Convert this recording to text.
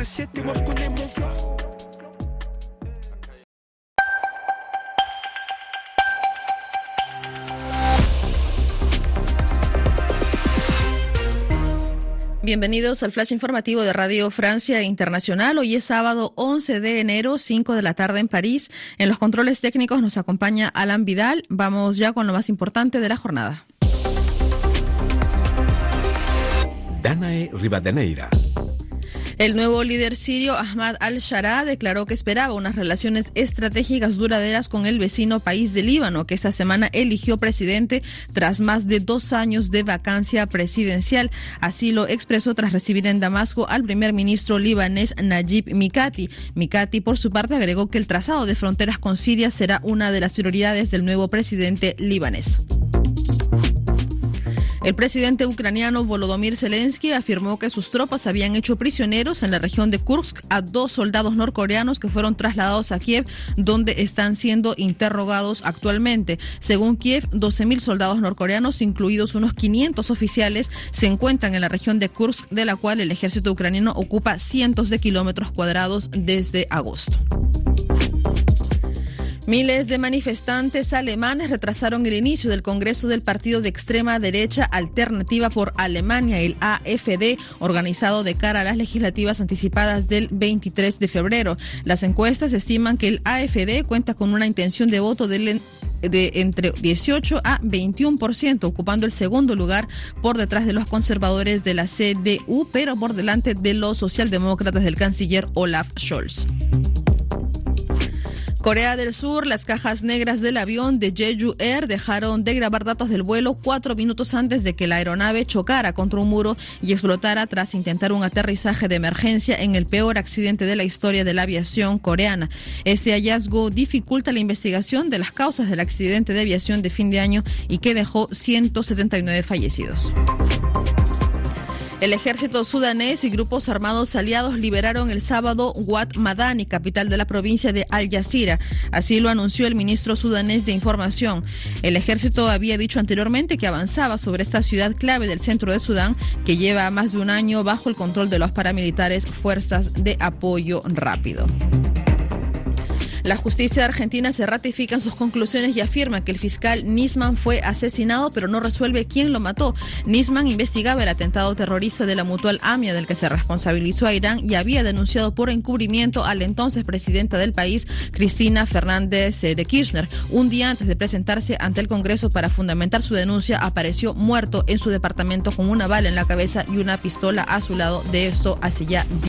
7, moi je connais mon flow. Bienvenidos al flash informativo de Radio Francia Internacional. Hoy es sábado 11 de enero, 5 de la tarde en París. En los controles técnicos nos acompaña Alan Vidal. Vamos ya con lo más importante de la jornada. Danae Rivadeneira. El nuevo líder sirio, Ahmad al-Sharaa, declaró que esperaba unas relaciones estratégicas duraderas con el vecino país de Líbano, que esta semana eligió presidente tras más de 2 años de vacancia presidencial. Así lo expresó tras recibir en Damasco al primer ministro libanés Najib Mikati. Mikati, por su parte, agregó que el trazado de fronteras con Siria será una de las prioridades del nuevo presidente libanés. El presidente ucraniano Volodymyr Zelensky afirmó que sus tropas habían hecho prisioneros en la región de Kursk a 2 soldados norcoreanos que fueron trasladados a Kiev, donde están siendo interrogados actualmente. Según Kiev, 12.000 soldados norcoreanos, incluidos unos 500 oficiales, se encuentran en la región de Kursk, de la cual el ejército ucraniano ocupa cientos de kilómetros cuadrados desde agosto. Miles de manifestantes alemanes retrasaron el inicio del Congreso del partido de extrema derecha Alternativa por Alemania, el AfD, organizado de cara a las legislativas anticipadas del 23 de febrero. Las encuestas estiman que el AfD cuenta con una intención de voto de entre 18 a 21%, ocupando el segundo lugar por detrás de los conservadores de la CDU, pero por delante de los socialdemócratas del canciller Olaf Scholz. Corea del Sur, las cajas negras del avión de Jeju Air dejaron de grabar datos del vuelo 4 minutos antes de que la aeronave chocara contra un muro y explotara tras intentar un aterrizaje de emergencia en el peor accidente de la historia de la aviación coreana. Este hallazgo dificulta la investigación de las causas del accidente de aviación de fin de año y que dejó 179 fallecidos. El ejército sudanés y grupos armados aliados liberaron el sábado Wad Madani, capital de la provincia de Al Jazeera. Así lo anunció el ministro sudanés de Información. El ejército había dicho anteriormente que avanzaba sobre esta ciudad clave del centro de Sudán, que lleva más de un año bajo el control de los paramilitares Fuerzas de Apoyo Rápido. La justicia argentina se ratifica en sus conclusiones y afirma que el fiscal Nisman fue asesinado, pero no resuelve quién lo mató. Nisman investigaba el atentado terrorista de la Mutual AMIA, del que se responsabilizó a Irán, y había denunciado por encubrimiento a la entonces presidenta del país, Cristina Fernández de Kirchner. Un día antes de presentarse ante el Congreso para fundamentar su denuncia, apareció muerto en su departamento con una bala en la cabeza y una pistola a su lado. De esto hace ya